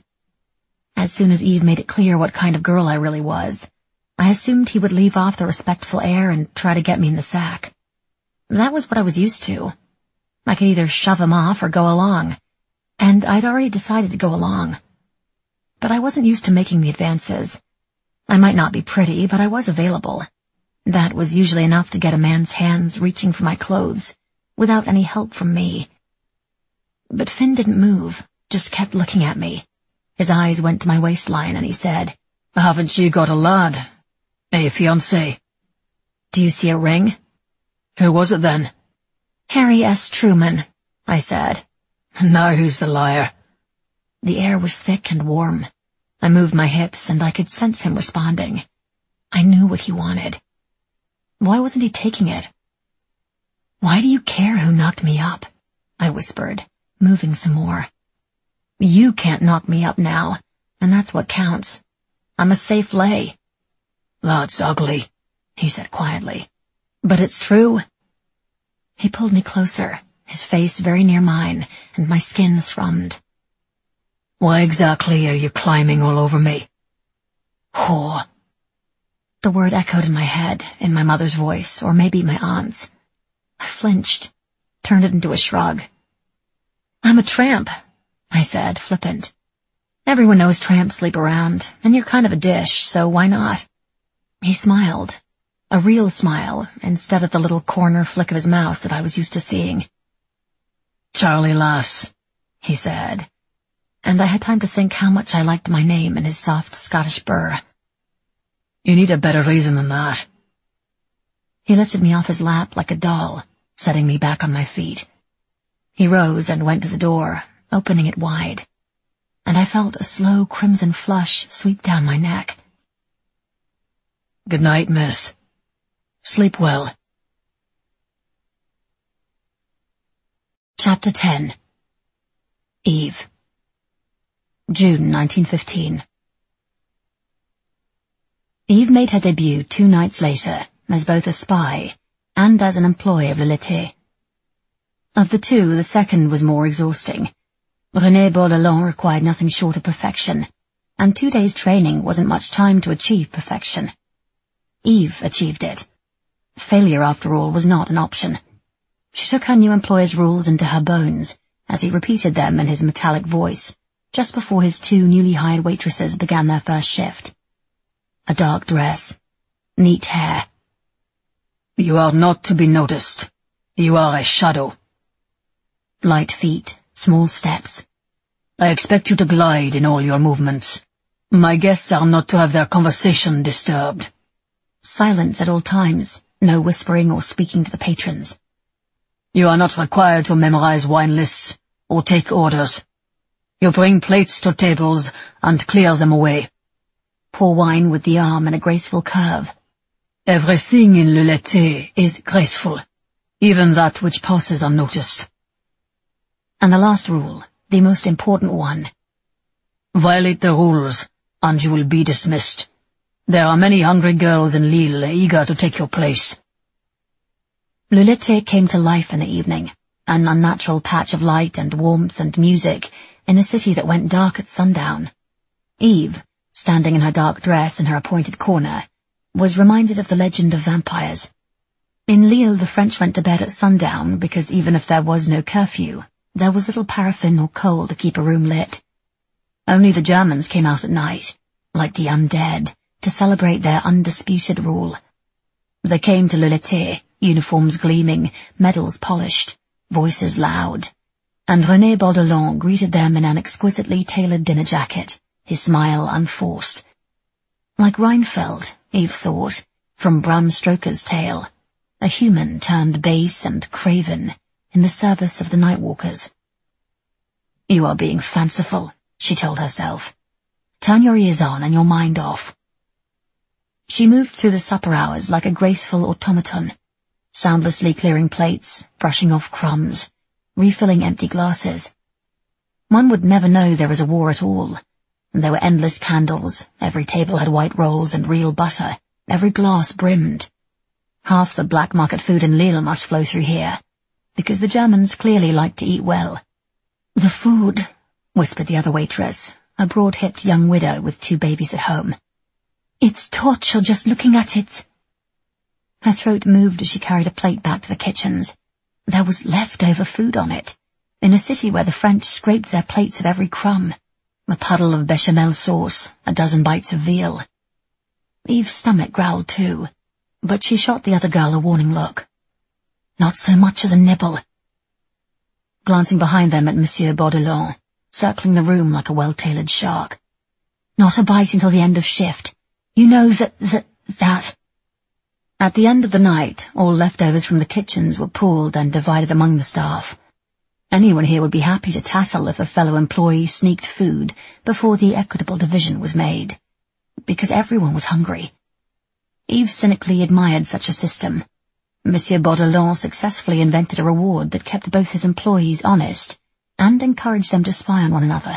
As soon as Eve made it clear what kind of girl I really was, I assumed he would leave off the respectful air and try to get me in the sack. That was what I was used to. I could either shove him off or go along, and I'd already decided to go along. But I wasn't used to making the advances. I might not be pretty, but I was available. That was usually enough to get a man's hands reaching for my clothes, without any help from me. But Finn didn't move, just kept looking at me. His eyes went to my waistline and he said, Haven't you got a lad? A fiancé? Do you see a ring? Who was it then? Harry S. Truman, I said. Now who's the liar? The air was thick and warm. I moved my hips and I could sense him responding. I knew what he wanted. Why wasn't he taking it? Why do you care who knocked me up? I whispered, moving some more. You can't knock me up now, and that's what counts. I'm a safe lay. That's ugly, he said quietly. But it's true. He pulled me closer, his face very near mine, and my skin thrummed. Why exactly are you climbing all over me? Whore. The word echoed in my head, in my mother's voice, or maybe my aunt's. I flinched, turned it into a shrug. I'm a tramp, I said, flippant. Everyone knows tramps sleep around, and you're kind of a dish, so why not? He smiled, a real smile, instead of the little corner flick of his mouth that I was used to seeing. Charlie Lass, he said, and I had time to think how much I liked my name in his soft Scottish burr. You need a better reason than that. He lifted me off his lap like a doll, setting me back on my feet. He rose and went to the door, opening it wide, and I felt a slow crimson flush sweep down my neck. Good night, miss. Sleep well. Chapter 10. Eve. June 1915. Eve made her debut 2 nights later, as both a spy and as an employee of Le Leté. Of the two, the second was more exhausting. René Beaulalon required nothing short of perfection, and 2 days' training wasn't much time to achieve perfection. Eve achieved it. Failure, after all, was not an option. She took her new employer's rules into her bones, as he repeated them in his metallic voice, just before his 2 newly hired waitresses began their first shift. A dark dress, neat hair. You are not to be noticed. You are a shadow. Light feet, small steps. I expect you to glide in all your movements. My guests are not to have their conversation disturbed. Silence at all times, no whispering or speaking to the patrons. You are not required to memorize wine lists or take orders. You bring plates to tables and clear them away. Pour wine with the arm in a graceful curve. Everything in Le Leté is graceful, even that which passes unnoticed. And the last rule, the most important one. Violate the rules, and you will be dismissed. There are many hungry girls in Lille eager to take your place. Le L'été came to life in the evening, an unnatural patch of light and warmth and music in a city that went dark at sundown. Eve, standing in her dark dress in her appointed corner, was reminded of the legend of vampires. In Lille, the French went to bed at sundown because even if there was no curfew, there was little paraffin or coal to keep a room lit. Only the Germans came out at night, like the undead, to celebrate their undisputed rule. They came to Le L'été, uniforms gleaming, medals polished, voices loud, and René Bordelon greeted them in an exquisitely tailored dinner jacket, his smile unforced. Like Reinfeld, Eve thought, from Bram Stoker's tale, a human turned base and craven in the service of the Nightwalkers. "You are being fanciful," she told herself. "Turn your ears on and your mind off." She moved through the supper hours like a graceful automaton, soundlessly clearing plates, brushing off crumbs, refilling empty glasses. One would never know there was a war at all. There were endless candles, every table had white rolls and real butter, every glass brimmed. Half the black market food in Lille must flow through here, because the Germans clearly like to eat well. "The food," whispered the other waitress, a broad-hipped young widow with 2 babies at home. "It's torture just looking at it." Her throat moved as she carried a plate back to the kitchens. There was leftover food on it, in a city where the French scraped their plates of every crumb. A puddle of bechamel sauce, a dozen bites of veal. Eve's stomach growled too, but she shot the other girl a warning look. "Not so much as a nibble." Glancing behind them at Monsieur Bordelon, circling the room like a well-tailored shark. "Not a bite until the end of shift. You know that... At the end of the night, all leftovers from the kitchens were pooled and divided among the staff. Anyone here would be happy to tassel if a fellow employee sneaked food before the equitable division was made, because everyone was hungry. Eve cynically admired such a system. Monsieur Bordelon successfully invented a reward that kept both his employees honest and encouraged them to spy on one another.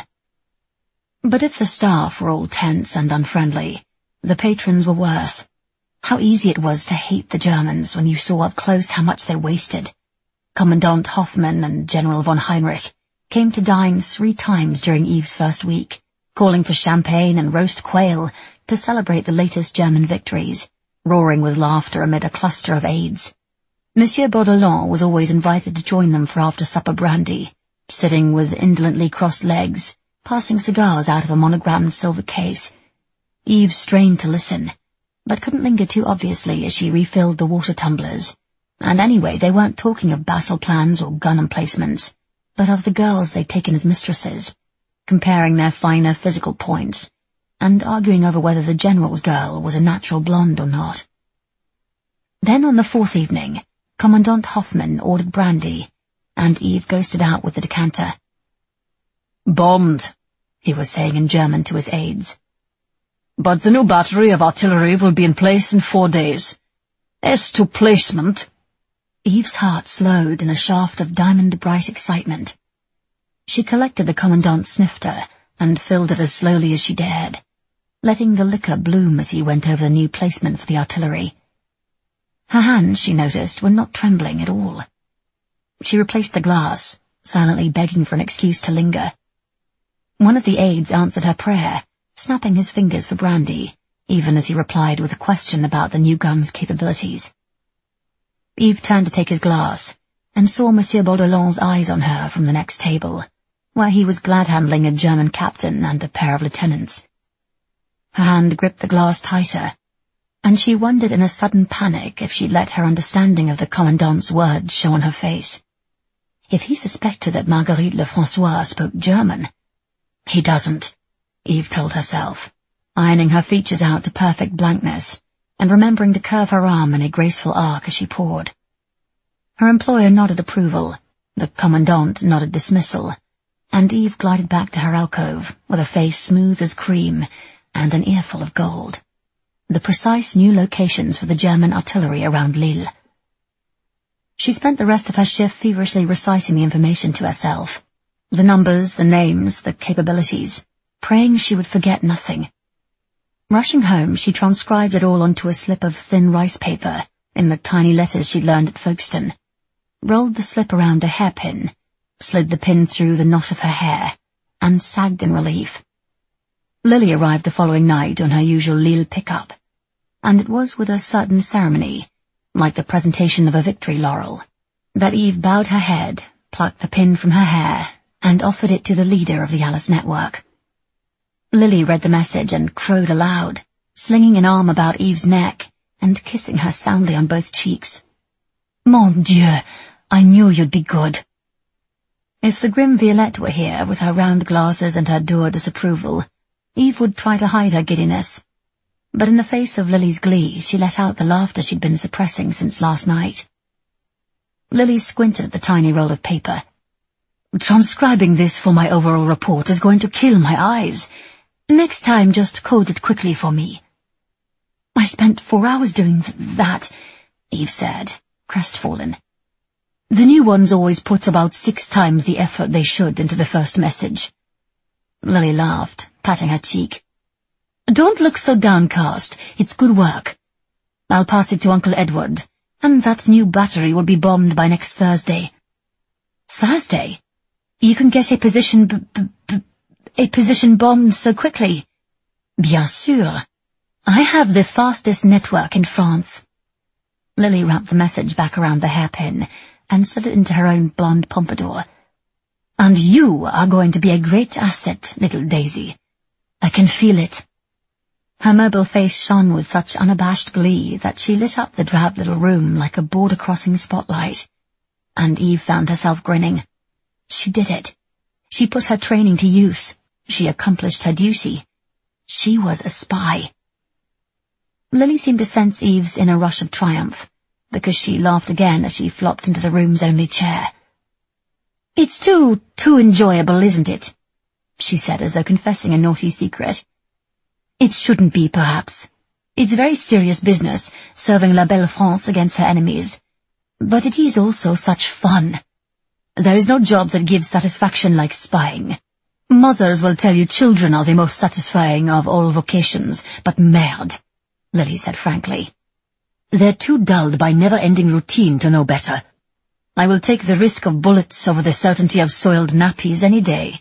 But if the staff were all tense and unfriendly, the patrons were worse. How easy it was to hate the Germans when you saw up close how much they wasted. Commandant Hoffmann and General von Heinrich came to dine 3 times during Eve's first week, calling for champagne and roast quail to celebrate the latest German victories, roaring with laughter amid a cluster of aides. Monsieur Bordelon was always invited to join them for after-supper brandy, sitting with indolently crossed legs, passing cigars out of a monogrammed silver case. Eve strained to listen, but couldn't linger too obviously as she refilled the water tumblers. And anyway, they weren't talking of battle plans or gun emplacements, but of the girls they'd taken as mistresses, comparing their finer physical points, and arguing over whether the general's girl was a natural blonde or not. Then on the 4th evening, Commandant Hoffmann ordered brandy, and Eve ghosted out with the decanter. "Bombed," he was saying in German to his aides. "But the new battery of artillery will be in place in 4 days. As to placement—" Eve's heart slowed in a shaft of diamond-bright excitement. She collected the commandant's snifter and filled it as slowly as she dared, letting the liquor bloom as he went over the new placement for the artillery. Her hands, she noticed, were not trembling at all. She replaced the glass, silently begging for an excuse to linger. One of the aides answered her prayer, snapping his fingers for brandy, even as he replied with a question about the new gun's capabilities. Eve turned to take his glass, and saw Monsieur Bordelon's eyes on her from the next table, where he was glad-handling a German captain and a pair of lieutenants. Her hand gripped the glass tighter, and she wondered in a sudden panic if she'd let her understanding of the commandant's words show on her face. If he suspected that Marguerite Lefrançois spoke German— He doesn't, Eve told herself, ironing her features out to perfect blankness, and remembering to curve her arm in a graceful arc as she poured. Her employer nodded approval, the commandant nodded dismissal, and Eve glided back to her alcove with a face smooth as cream and an earful of gold. The precise new locations for the German artillery around Lille. She spent the rest of her shift feverishly reciting the information to herself, The numbers, the names, the capabilities, praying she would forget nothing. Rushing home, she transcribed it all onto a slip of thin rice paper in the tiny letters she'd learned at Folkestone, rolled the slip around a hairpin, slid the pin through the knot of her hair, and sagged in relief. Lily arrived the following night on her usual Lille pickup, and it was with a certain ceremony, like the presentation of a victory laurel, that Eve bowed her head, plucked the pin from her hair, and offered it to the leader of the Alice Network. Lily read the message and crowed aloud, slinging an arm about Eve's neck and kissing her soundly on both cheeks. Mon Dieu, I knew you'd be good. If the grim Violette were here, with her round glasses and her dour disapproval, Eve would try to hide her giddiness. But in the face of Lily's glee, she let out the laughter she'd been suppressing since last night. Lily squinted at the tiny roll of paper. Transcribing this for my overall report is going to kill my eyes. Next time, just code it quickly for me. I spent 4 hours doing that, Eve said, crestfallen. The new ones always put about 6 times the effort they should into the first message. Lily laughed, patting her cheek. Don't look so downcast. It's good work. I'll pass it to Uncle Edward, and that new battery will be bombed by next Thursday. Thursday? You can get a position bombed so quickly? Bien sûr. I have the fastest network in France. Lily wrapped the message back around the hairpin and slid it into her own blonde pompadour. And you are going to be a great asset, little Daisy. I can feel it. Her mobile face shone with such unabashed glee that she lit up the drab little room like a border-crossing spotlight, and Eve found herself grinning. She did it. She put her training to use. She accomplished her duty. She was a spy. Lily seemed to sense Eve's inner rush of triumph, because she laughed again as she flopped into the room's only chair. It's too enjoyable, isn't it? She said, as though confessing a naughty secret. It shouldn't be, perhaps. It's very serious business, serving La Belle France against her enemies. But it is also such fun. There is no job that gives satisfaction like spying. Mothers will tell you children are the most satisfying of all vocations, but merde, Lily said frankly. They're too dulled by never-ending routine to know better. I will take the risk of bullets over the certainty of soiled nappies any day.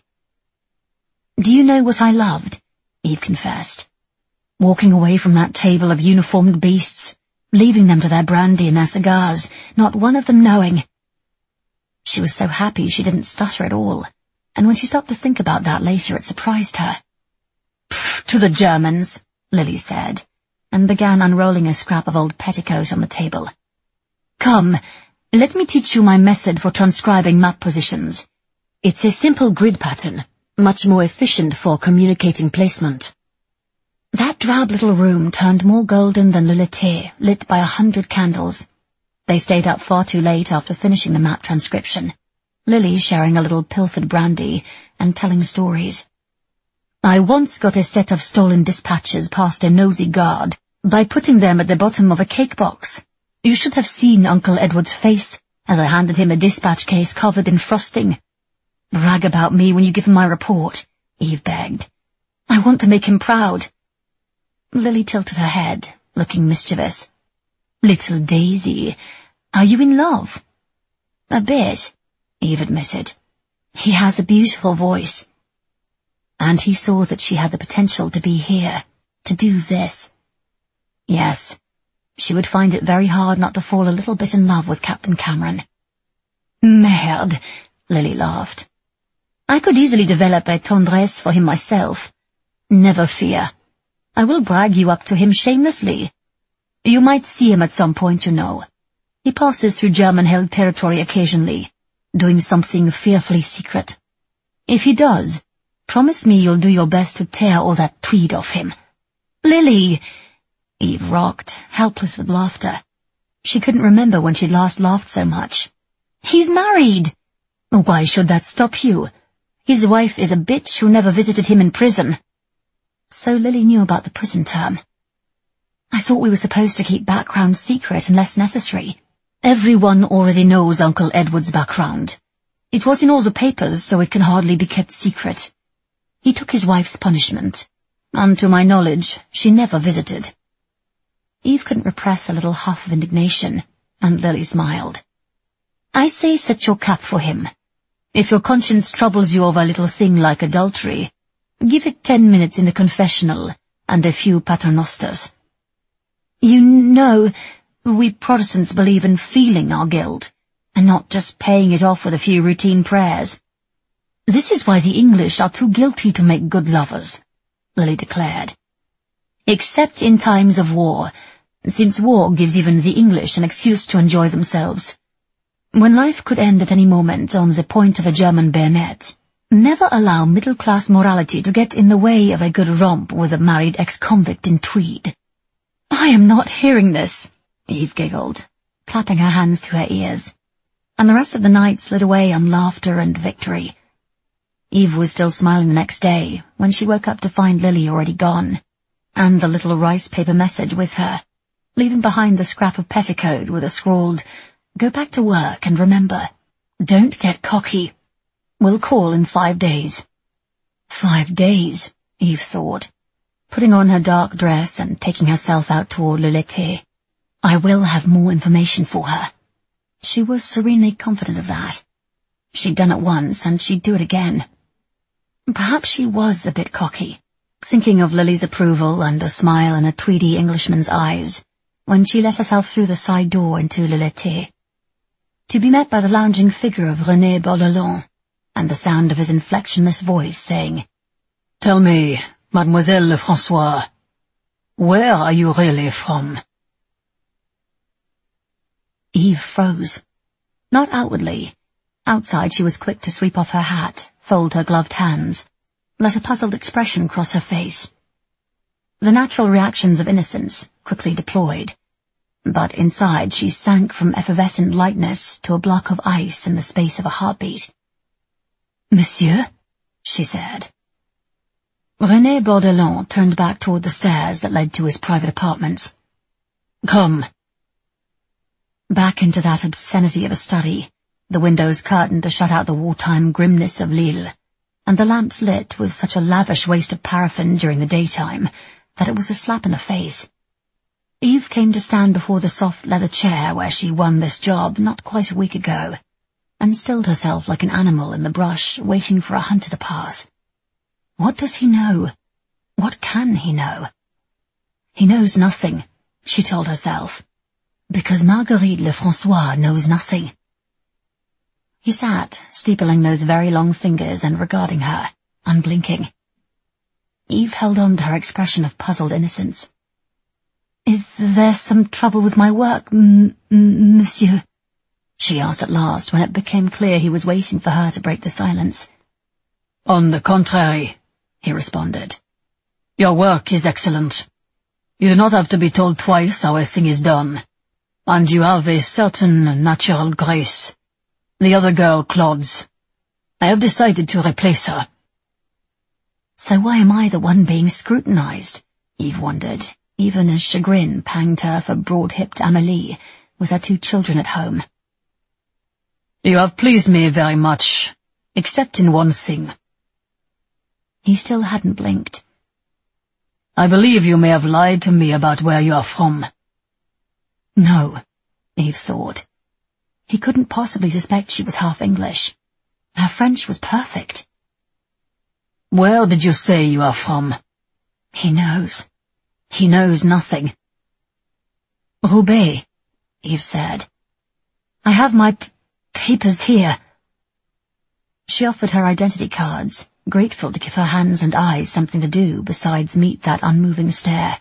Do you know what I loved? Eve confessed. Walking away from that table of uniformed beasts, leaving them to their brandy and their cigars, not one of them knowing. She was so happy she didn't stutter at all, and when she stopped to think about that later, it surprised her. To the Germans, Lily said, and began unrolling a scrap of old petticoat on the table. Come, let me teach you my method for transcribing map positions. It's a simple grid pattern, much more efficient for communicating placement. That drab little room turned more golden than Lilith, lit by 100 candles. They stayed up far too late after finishing the map transcription, Lily sharing a little pilfered brandy and telling stories. I once got a set of stolen dispatches past a nosy guard by putting them at the bottom of a cake box. You should have seen Uncle Edward's face as I handed him a dispatch case covered in frosting. Brag about me when you give him my report, Eve begged. I want to make him proud. Lily tilted her head, looking mischievous. Little Daisy, are you in love? A bit, Eve admitted. He has a beautiful voice. And he saw that she had the potential to be here, to do this. Yes, she would find it very hard not to fall a little bit in love with Captain Cameron. Merde, Lily laughed. I could easily develop a tendresse for him myself. Never fear. I will brag you up to him shamelessly. You might see him at some point, you know. He passes through German-held territory occasionally, doing something fearfully secret. If he does, promise me you'll do your best to tear all that tweed off him. Lily! Eve rocked, helpless with laughter. She couldn't remember when she'd last laughed so much. He's married! Why should that stop you? His wife is a bitch who never visited him in prison. So Lily knew about the prison term. I thought we were supposed to keep background secret unless necessary. Everyone already knows Uncle Edward's background. It was in all the papers, so it can hardly be kept secret. He took his wife's punishment, and to my knowledge, she never visited. Eve couldn't repress a little huff of indignation, and Lily smiled. I say set your cap for him. If your conscience troubles you over a little thing like adultery, give it 10 minutes in the confessional and a few paternosters. You know, we Protestants believe in feeling our guilt, and not just paying it off with a few routine prayers. This is why the English are too guilty to make good lovers, Lily declared. Except in times of war, since war gives even the English an excuse to enjoy themselves. When life could end at any moment on the point of a German bayonet, never allow middle-class morality to get in the way of a good romp with a married ex-convict in tweed. I am not hearing this, Eve giggled, clapping her hands to her ears, and the rest of the night slid away on laughter and victory. Eve was still smiling the next day when she woke up to find Lily already gone, and the little rice paper message with her, leaving behind the scrap of petticoat with a scrawled, "Go back to work and remember, don't get cocky. We'll call in 5 days." 5 days, Eve thought, putting on her dark dress and taking herself out toward Le Laitier. I will have more information for her. She was serenely confident of that. She'd done it once, and she'd do it again. Perhaps she was a bit cocky, thinking of Lily's approval and a smile in a tweedy Englishman's eyes, when she let herself through the side door into Le Laitier, to be met by the lounging figure of René Bordelon, and the sound of his inflectionless voice saying, "Tell me, Mademoiselle Lefrançois, where are you really from?" Eve froze. Not outwardly. Outside she was quick to sweep off her hat, fold her gloved hands, let a puzzled expression cross her face. The natural reactions of innocence quickly deployed, but inside she sank from effervescent lightness to a block of ice in the space of a heartbeat. "Monsieur?" she said. René Bordelon turned back toward the stairs that led to his private apartments. "Come." Back into that obscenity of a study, the windows curtained to shut out the wartime grimness of Lille, and the lamps lit with such a lavish waste of paraffin during the daytime that it was a slap in the face. Eve came to stand before the soft leather chair where she won this job not quite a week ago, and stilled herself like an animal in the brush waiting for a hunter to pass. What does he know? What can he know? He knows nothing, she told herself, because Marguerite Lefrançois knows nothing. He sat, steepling those very long fingers and regarding her, unblinking. Eve held on to her expression of puzzled innocence. "Is there some trouble with my work, monsieur?" she asked at last, when it became clear he was waiting for her to break the silence. "On the contrary," he responded. "Your work is excellent. You do not have to be told twice how a thing is done, and you have a certain natural grace. The other girl clods. I have decided to replace her." So why am I the one being scrutinized? Eve wondered, even as chagrin panged her for broad-hipped Amélie, with her 2 children at home. "You have pleased me very much, except in one thing." He still hadn't blinked. "I believe you may have lied to me about where you are from." No, Eve thought. He couldn't possibly suspect she was half English. Her French was perfect. "Where did you say you are from?" He knows. He knows nothing. "Roubaix," Eve said. "I have my papers here." She offered her identity cards, grateful to give her hands and eyes something to do besides meet that unmoving stare.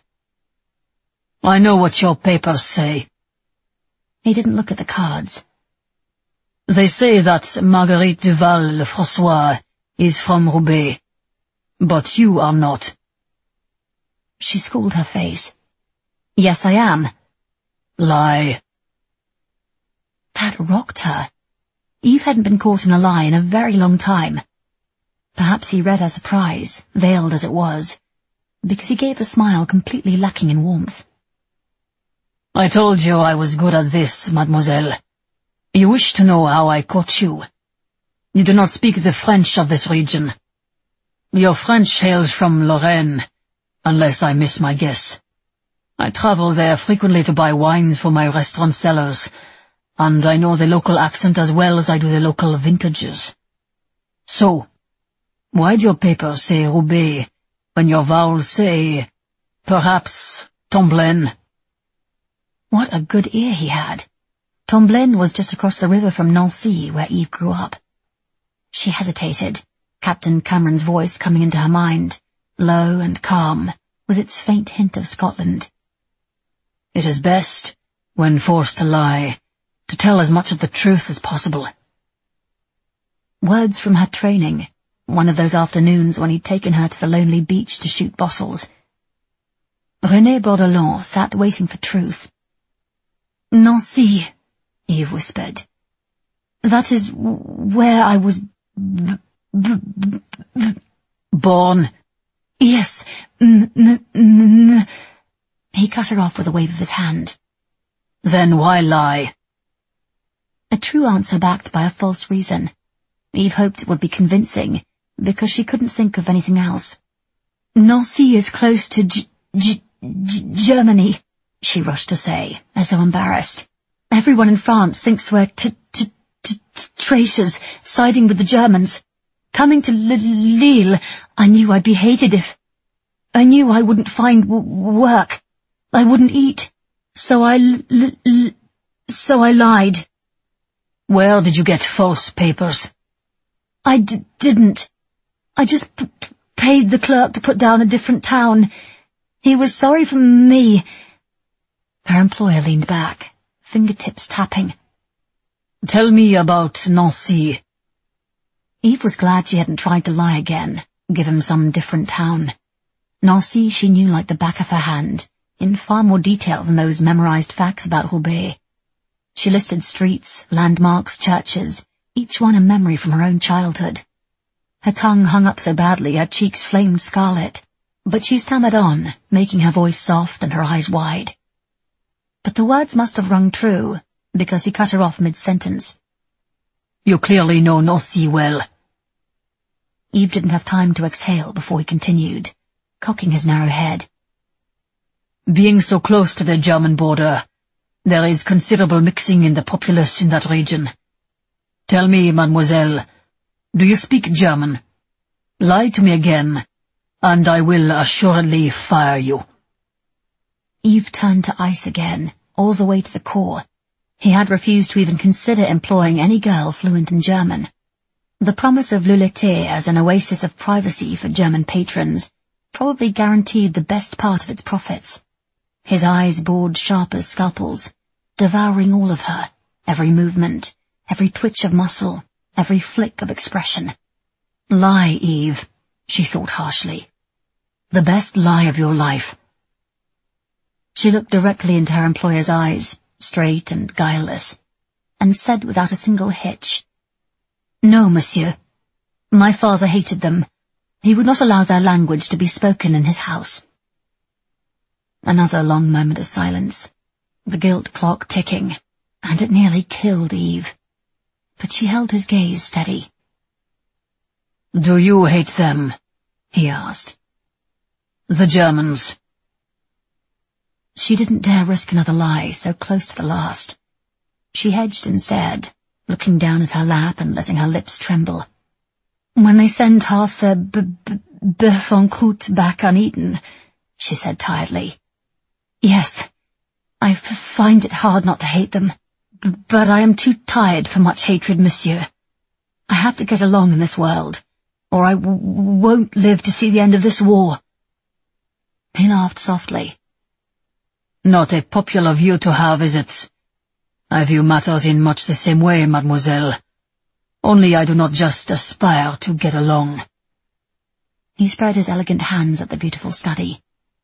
"I know what your papers say." He didn't look at the cards. "They say that Marguerite Duval Lefrançois is from Roubaix, but you are not." She schooled her face. "Yes, I am." "Lie." That rocked her. Eve hadn't been caught in a lie in a very long time. Perhaps he read her surprise, veiled as it was, because he gave a smile completely lacking in warmth. "I told you I was good at this, mademoiselle. You wish to know how I caught you?" You do not speak the French of this region. Your French hails from Lorraine, unless I miss my guess. I travel there frequently to buy wines for my restaurant cellars, and I know the local accent as well as I do the local vintages. So, why do your papers say Roubaix when your vowels say, perhaps, Tomblaine? What a good ear he had. Tomblaine was just across the river from Nancy, where Eve grew up. She hesitated, Captain Cameron's voice coming into her mind, low and calm, with its faint hint of Scotland. It is best, when forced to lie, to tell as much of the truth as possible. Words from her training, one of those afternoons when he'd taken her to the lonely beach to shoot bottles. René Bordelon sat waiting for truth. Nancy, Eve whispered. That is where I was born. Yes, He cut her off with a wave of his hand. Then why lie? A true answer backed by a false reason. Eve hoped it would be convincing, because she couldn't think of anything else. Nancy is close to Germany, she rushed to say, as though embarrassed. Everyone in France thinks we're traitors, siding with the Germans. Coming to Lille, I knew I'd be hated if... I knew I wouldn't find work. I wouldn't eat. So I lied. Where did you get false papers? I didn't. I just paid the clerk to put down a different town. He was sorry for me. Her employer leaned back, fingertips tapping. Tell me about Nancy. Eve was glad she hadn't tried to lie again, give him some different town. Nancy she knew like the back of her hand, in far more detail than those memorized facts about Roubaix. She listed streets, landmarks, churches, each one a memory from her own childhood. Her tongue hung up so badly her cheeks flamed scarlet, but she stammered on, making her voice soft and her eyes wide. But the words must have rung true, because he cut her off mid-sentence. You clearly know Nancy well. Eve didn't have time to exhale before he continued, cocking his narrow head. Being so close to the German border, there is considerable mixing in the populace in that region. Tell me, mademoiselle, do you speak German? Lie to me again, and I will assuredly fire you. Eve turned to ice again, all the way to the core. He had refused to even consider employing any girl fluent in German. The promise of Lulete as an oasis of privacy for German patrons probably guaranteed the best part of its profits. His eyes bored sharp as scalpels, devouring all of her, every movement, every twitch of muscle, every flick of expression. Lie, Eve, she thought harshly. The best lie of your life. She looked directly into her employer's eyes, straight and guileless, and said without a single hitch, No, monsieur. My father hated them. He would not allow their language to be spoken in his house. Another long moment of silence, the gilt clock ticking, and it nearly killed Eve. But she held his gaze steady. Do you hate them? He asked. The Germans. She didn't dare risk another lie so close to the last. She hedged instead, looking down at her lap and letting her lips tremble. When they send half their bœuf en croûte back uneaten, she said tiredly. Yes, I find it hard not to hate them, but I am too tired for much hatred, monsieur. I have to get along in this world, or I won't live to see the end of this war. He laughed softly. Not a popular view to have, is it? I view matters in much the same way, mademoiselle. Only I do not just aspire to get along. He spread his elegant hands at the beautiful study.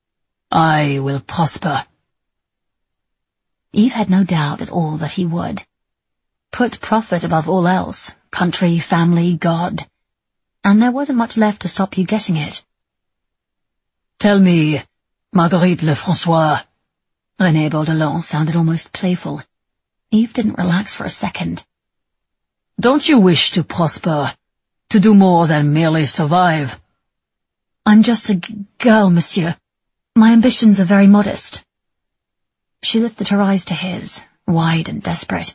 I will prosper. Eve had no doubt at all that he would. Put profit above all else, country, family, God. And there wasn't much left to stop you getting it. Tell me, Marguerite Lefrançois. René Bordelon sounded almost playful. Eve didn't relax for a second. Don't you wish to prosper, to do more than merely survive? I'm just a girl, monsieur. My ambitions are very modest. She lifted her eyes to his, wide and desperate.